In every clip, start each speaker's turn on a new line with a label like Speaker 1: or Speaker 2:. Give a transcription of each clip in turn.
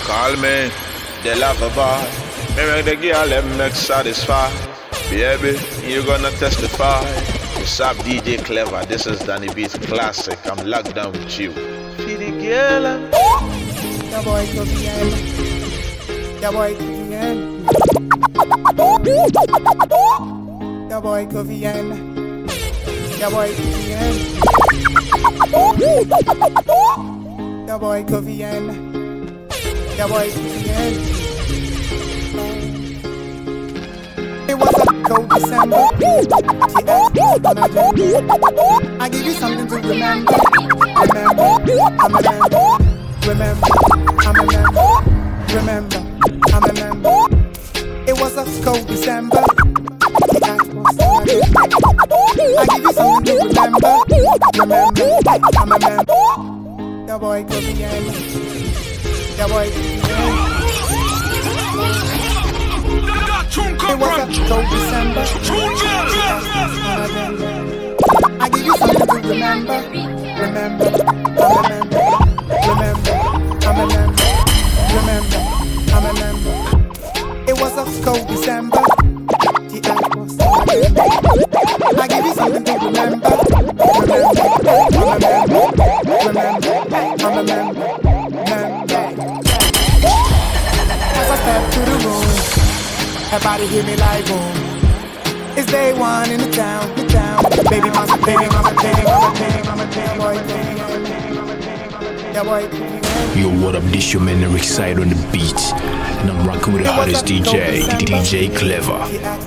Speaker 1: Call me the lover boy. Me make the girl them make satisfied. Baby, you gonna testify. What's up, DJ Clever? This is Danny Beats Classic. I'm locked down with you. Feel the girl.
Speaker 2: The boy to the end. The boy to the end. The boy to the end. The boy to the end. The boy to the end. The boy to the end. It was a cold December. She asked me on a journey. I give you something to remember. Remember, I'm a member. Remember, I'm a member. Remember, I'm a member. It was a cold December. She asked me on a journey. I give you something to remember. Remember, I'm a member. The boy could be in. The boy could be in. It was a cold December. I give you something to remember. Remember, I'm a member. Remember, I'm a member. Remember, I'm a member. It was a cold December. She asked for something. I give you something to remember. Remember, I'm a member. Remember, I'm a member. As I step through the room, her body hit me like boom. It's day one in the town, Baby, mama, baby, mama, baby, mama, baby, mama, baby, boy, baby, yeah, boy.
Speaker 3: Yo, what up? This your man Eric Side on the beat, and I'm rocking with the hottest DJ, DJ Clever.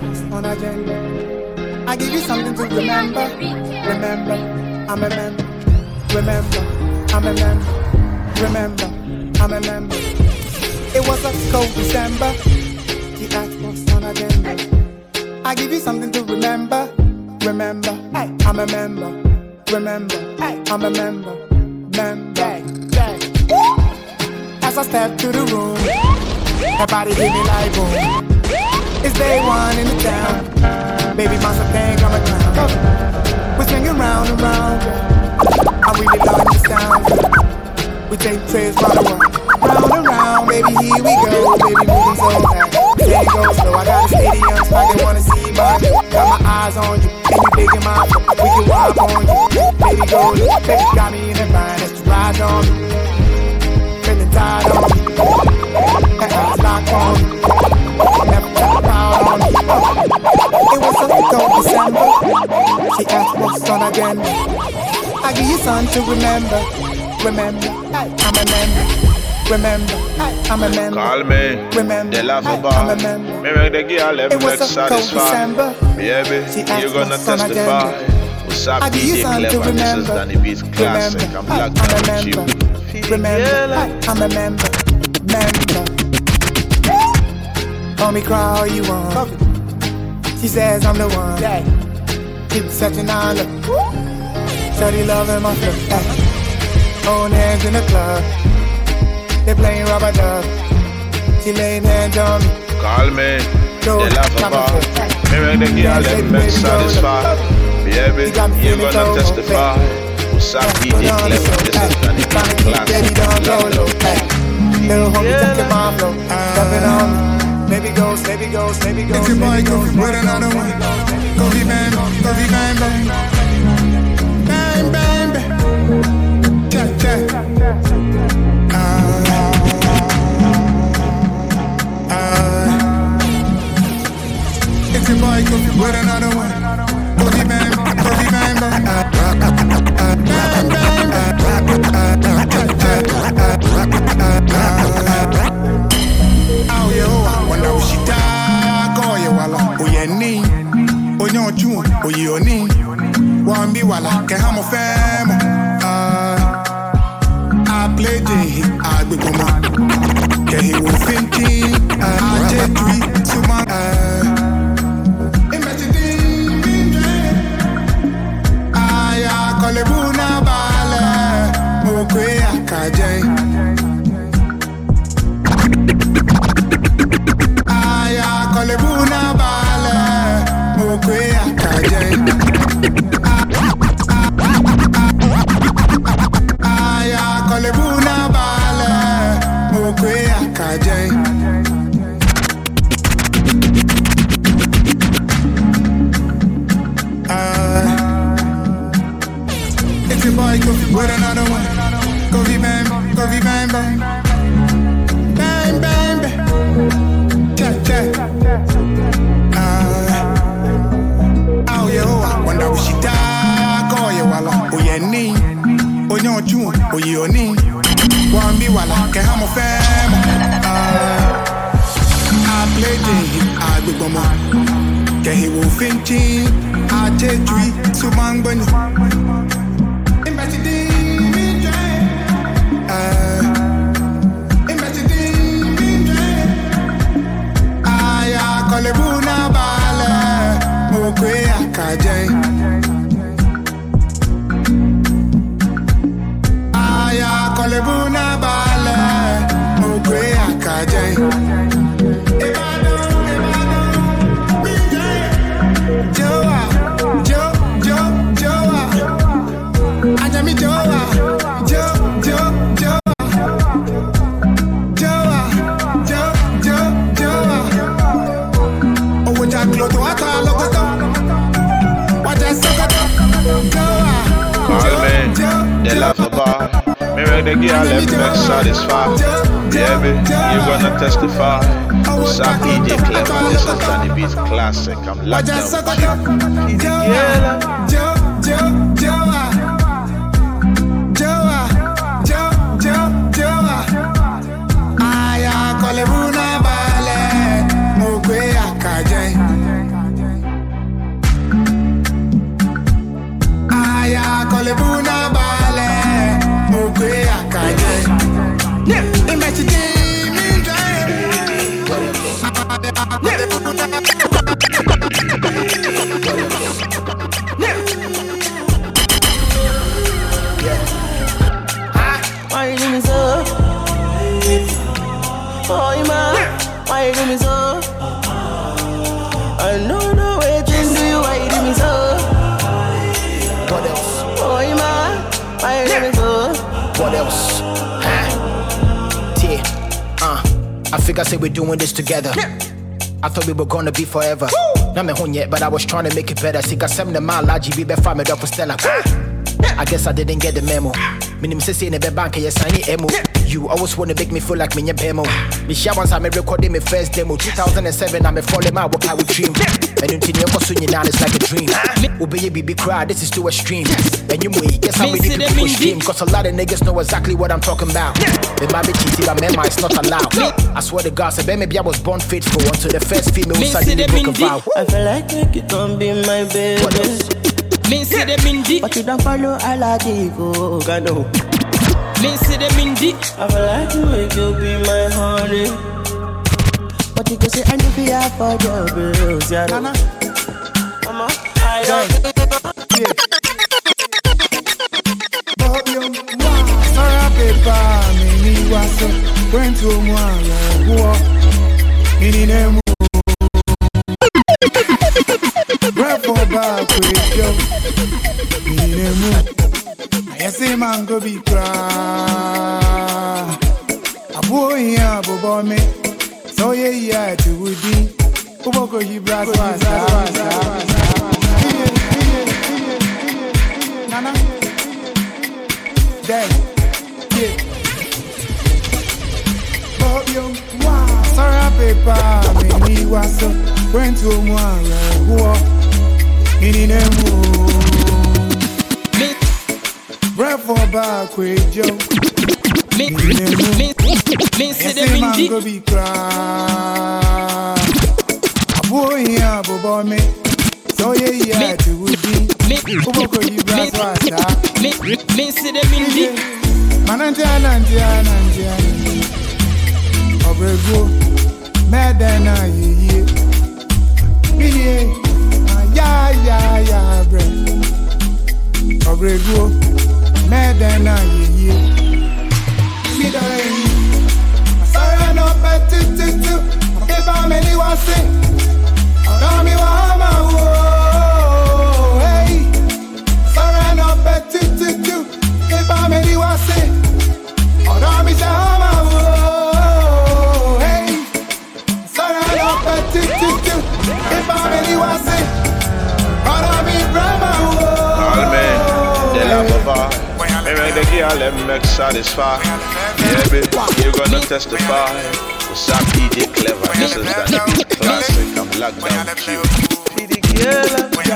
Speaker 2: I give you something to remember. Remember, I'm a member. Remember, I'm a member. Remember, I'm a member. It was a cold December. She asked for some agenda. I give you something to remember. Remember, I'm a member. Remember, I'm a member. Member. As I step to the room, her body hit me like boom. It's day one in the town. Baby, monster think I'm a clown. We're swinging round and round. I really love this sound. We take trips round the world. Round and round, baby, here we go. Baby, moving so fast. There you go slow. I got a stadium spot, they wanna see mine. Got my eyes on you, and you big in my foot. We can wipe on you. Baby, go look. Baby, got me in the bind. Let's ride on me. Feeling tired on me. That eyes locked on me. Never got proud on me. It was a cold December. She asked what's on agenda. I give you something to remember. Remember, I'm a member. Remember, I'm a member.
Speaker 1: Call me
Speaker 2: Remember,
Speaker 1: the lover
Speaker 2: I'm a
Speaker 1: boy.
Speaker 2: member.
Speaker 1: Me make the girl them
Speaker 2: It was
Speaker 1: make
Speaker 2: a cold December.
Speaker 1: satisfied. Baby, you gonna testify. What's up,
Speaker 2: I give you
Speaker 1: DJ
Speaker 2: something to
Speaker 1: Clever? This is
Speaker 2: remember.
Speaker 1: Danny Beats Classic. I'm locked down with you.
Speaker 2: Remember, I'm a member. Member. Call me cry all you want. She says I'm the one. Keep searching on her. Shawty loving my flow. Own hands in the club. They playing rubber duck. She laying hands on me.
Speaker 1: Call me the lover boy. Me make the girl them make satisfied. Baby, you gonna testify. What's up, DJ Clever? This is Danny Beats Classic.
Speaker 2: Little homie touching my flow. Stepping on me. Baby goes, baby goes, baby goes.
Speaker 4: It's your boy, go with another one. Go be bang, go be bang, bang. Bang, bang, bang. Check, check. It's your boy, go with another one. Go be bang, bang, bang. Bang, bang, bang. Check, check. Oh, yo, wanda ushita ko ye wala oyeni onyoju oyoni wambi wala ke hamo femo I play the agbegoma ke he was thinking I just tweet to my aya kolebuna bale mo kwe akaje Kolebuna bale, mokwe akaje. Aya kolebuna bale, mokwe akaje. with another one. Go be bang, bang, bang. Bang, bang, bang. Check, check. Oh, yeah, wonder what she talk. Oh, yeah, wala. Oh, yeah, knee. Oh, yeah, you. Oh, yeah, knee. One be wala. Can have my fam. I play the I be goma. Can he will finching. I take three. So, man, bunny. Kolebuna bale, mokwe akaje. Aya kolebuna bale, mokwe akaje. Joa, Joa, Ajami Joa, Joa.
Speaker 1: The lover bar, me make the girl let me satisfy. Baby, you gonna testify. Sam DJ Clever, this is Danny Beats classic. I'm locked down.
Speaker 4: Aya kolebuna bale, mokwe akaje. Aya kolebuna bale, mokwe akaje. Imagine me drive.
Speaker 5: Why you do me so? Oh, man, why you do me so? I know no way to do you, why you do me so?
Speaker 6: What else?
Speaker 5: Oh, man, why you do me so?
Speaker 6: What else? I figure say we're doing this together. I thought we were gonna be forever. Not me home yet, but I was trying to make it better. Sika 7 mile be before me up for Stella. I guess I didn't get the memo. Minim say in the bank, yes, I need emo. You always wanna make me feel like me bemo. Misha once I recording my first demo. 2007, I'm a falling my work I would dream. And until you ever soon you down, it's like a dream. Obey baby cry, this is too extreme. And you may guess how many people stream. Cause a lot of niggas know exactly what I'm talking about. The baby cheating, but member it's not allowed. I swear to God, say maybe I was born faithful until the first female suddenly broke a vow.
Speaker 5: I feel like you don't be my baby.
Speaker 6: What else?
Speaker 5: Me see them in deep, but you don't follow Aladigo. Gano. Me see them in deep. I feel like you make you be my honey. But you can say I need to be out for your bills, yeah. Mama, I don't.
Speaker 4: Sorry, paper, me was going to one. Me Rap for back with you. I say man go be cry. A boy here, bobo me. So yeah, to woody. Bobo go you brass Nana. Dead. Wow. Sorry, paper, me was went to one. Rap for back with Joe. Me see them in deep. Go be cry. A boy here, bobo me. So yeah, to woody. Bobo go you brass wasa.
Speaker 5: Me see them in deep.
Speaker 4: Manantiana. Obrego. Madana ye. Me yeah, bre. Obrego. Madana ye. Me sorry no better to. If I'm anyone say. Don't me wama wo. Hey. Sorry no better to. If I'm anyone say. Don't me wama wo. Hey. Sorry no better to. If I'm anyone say. Don't me wama wo.
Speaker 1: All men, the lover bar. Me make the girl let me make satisfy. Baby, you gonna testify. What's up, DJ Clever? This is that beat classic. I'm locked down with you. See the girl,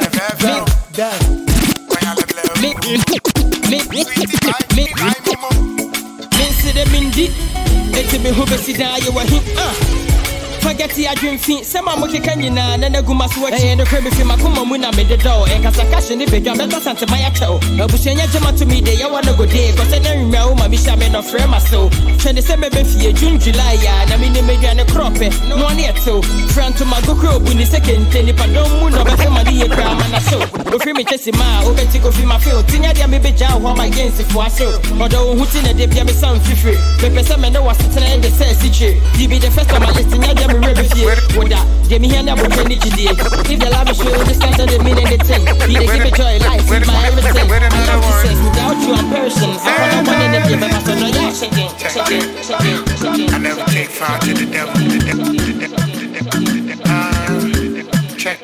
Speaker 5: see the Mindy. It's me who be sit down. You were him. Forget the dream feet. Some are looking at you now, and then I go my sweat. And the crib if you come on, I made the door. And Casakash and the big gun, better Santa Maya Cow. I was saying, Jama to me, they want to go there. Because I don't know my Mishaman of Frema. So, Send the same baby for June, July, and I mean, the media and a crop. No one yet. So, Frank to my go crop in the second, and if I don't move, over some money, a crime and a show. Go free me, Jessie Ma, over to go for my field. Tina, there may be jail, how my gains if I show. Although who's in a dip, me sound free. Pepe Saman, no was sitting in the sales situation. You be the first of my listing, I am a with that, give me here now with any GD. If the love is real, this kind of the meaning the thing. You give me joy, life, with my everything. I love to say, without you, I'm perishing. I want to one in the game, but I don't know you're shaking.
Speaker 4: I never take fire to the devil. Check.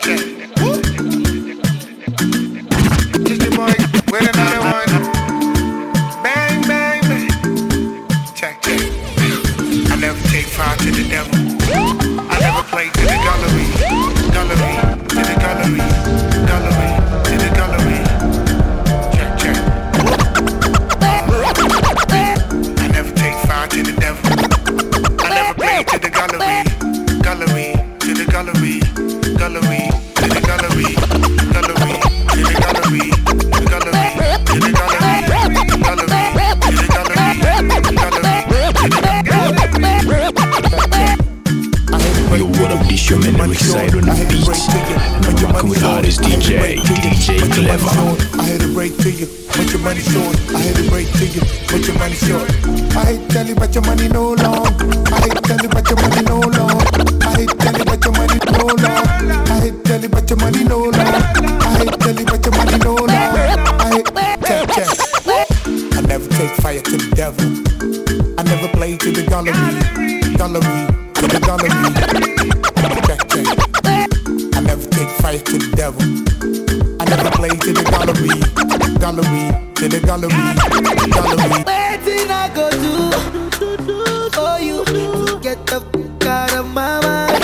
Speaker 4: Just the boy with another one. Bang, bang, bang. Check. I never take fire to the devil. I never play to the gallery, to the gallery. Check. I never take fire to the devil. I never play to the gallery, to the gallery.
Speaker 3: Yo, what up, this your man Rickside on the beat. I'm rocking with hardest DJ Clever.
Speaker 4: I hit a break to you, but your money short. I hit a break to you, but your money short. I hate tell you, but your money no long. I hate tell you, but your money no long. I hate tell you, but your money no long. I hate tell you, but your money no long. I hate tell you, but your money no long. I hate check. I never take fire to the devil. I never play to the gallery. To the gallery. Check. I never take fire to the devil. I never play to the gallery. To the gallery.
Speaker 5: Waiting I go do for you to get the out of my mind.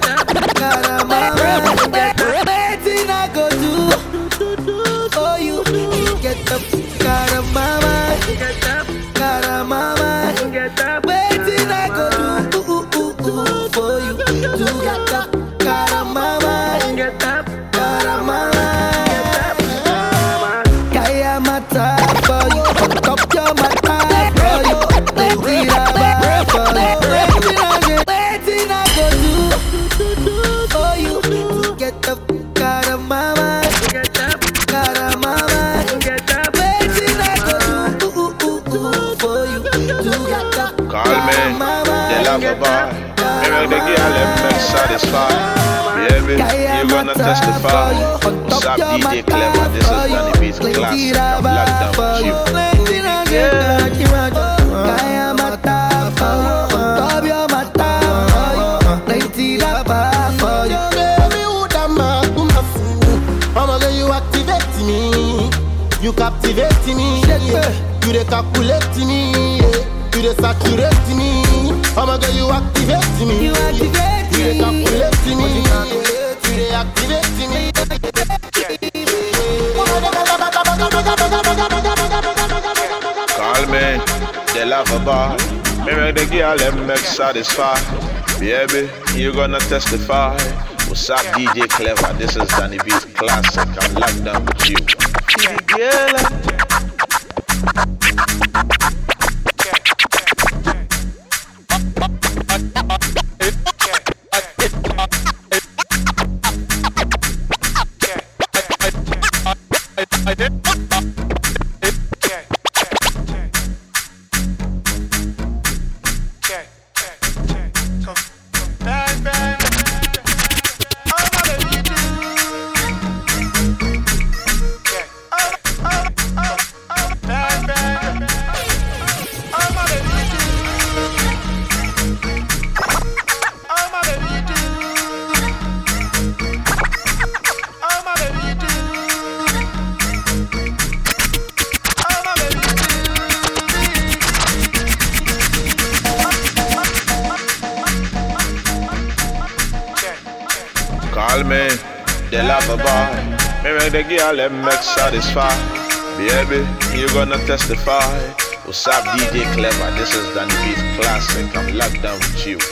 Speaker 5: Waiting I go do for you to get the out of my mind. Waiting I go do for you to get the out of my mind. Kaya mata for you, top your mata for you. Waiting I go do for you to get the out of my mind. Waiting I go do for you to get the
Speaker 1: call me, the lover boy. Make the girl let me make satisfy. Baby, you gonna testify. What's up, DJ Clever? This is Danny Beats classic. I'm locked down with you.
Speaker 7: You captivate me, you dey calculate me, you dey saturate me. Oh my God, you activate me, you dey calculate me, you dey activate me.
Speaker 1: Call me, the lover boy. Me make the girl let me make satisfy. Baby, you gonna testify. What's up, DJ Clever? This is Danny Beats classic. I'm locked down with you. Call me the lover boy. Me make the girl them make satisfied. Baby, you gonna testify. What's up, DJ Clever? This is Danny Beats Classic. I'm locked down with you.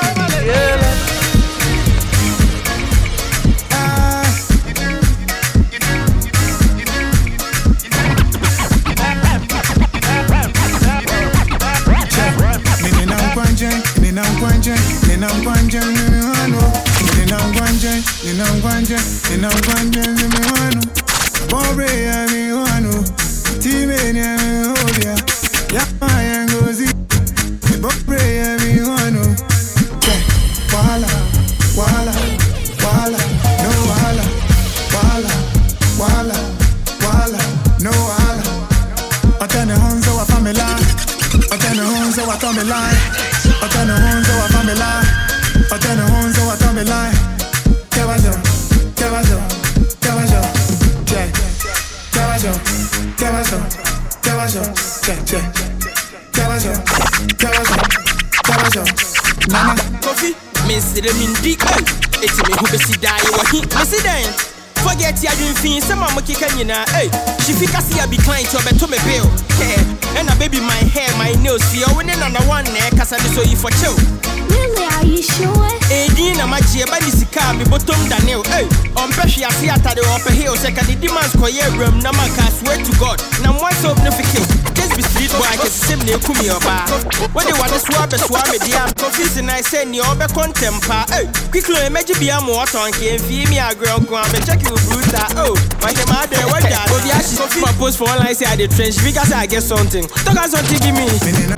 Speaker 5: Forget ya doing things, some mama kicking you now. Hey, she think I see I be client to bet to me bill. Hey, and a baby my hair, my nails, see you winning on the one neck, cause I so you for chill.
Speaker 8: Really, are you sure?
Speaker 5: Hey, Dina, my dear, but this car, me bottom Daniel. Hey, on Pesci, I see at the upper hill, second the demands for your room, Namaka, swear to God. Now, what's so significant? Just be street boy, I can see me come your bar. When they want to swab a swab, dear, confusing, I send you over contempa. Hey, quickly, imagine be a more on game, feed me a girl, go and check you. Oh, my mother, what that? Oh, yeah, she's my post for online. Say I did trench because I get something. Talk us something, give me.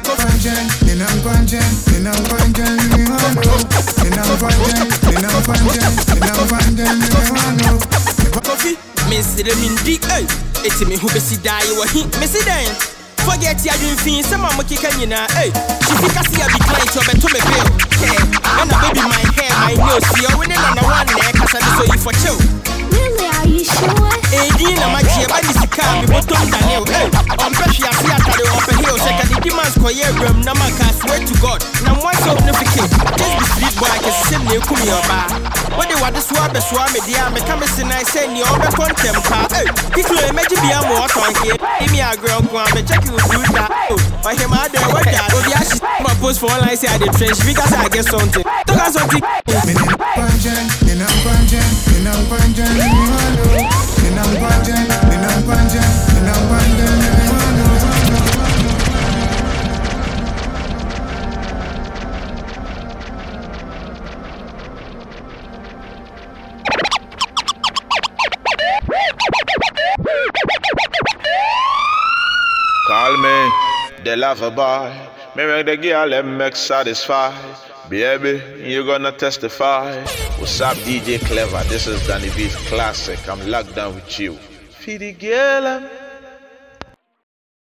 Speaker 5: Coffee, Miss the Mindy, it's me who see die. Miss it. Forget ya doing things, some mama kicking you now. Hey, she think I see I be client to bet to me bill. Hey, and a baby my hair, my nails, see you winning on the one neck, cause I so you for chill.
Speaker 8: Really, are you sure?
Speaker 5: Hey, Dina, my dear, but this car, me bottom Daniel. Hey, on Pesci, I see at the upper hill, second the demands for your room, Namaka, swear to God. Now, what's so significant? Just be street boy, I can see me come your bar. What they want to swab a swab, dear, me come and I send you over contempa. Hey, people imagine be a more on game. Give me a girl, go and check you through that. Oh, my mother, what that? Oh, yeah, she's my post for online. Say I did trench because I get something. Talk us something.
Speaker 1: Call me the lover boy. Me make the girl them make satisfied. Baby, you gonna testify. What's up, DJ Clever? This is Danny Beats Classic. I'm locked down with you. Feed the girl.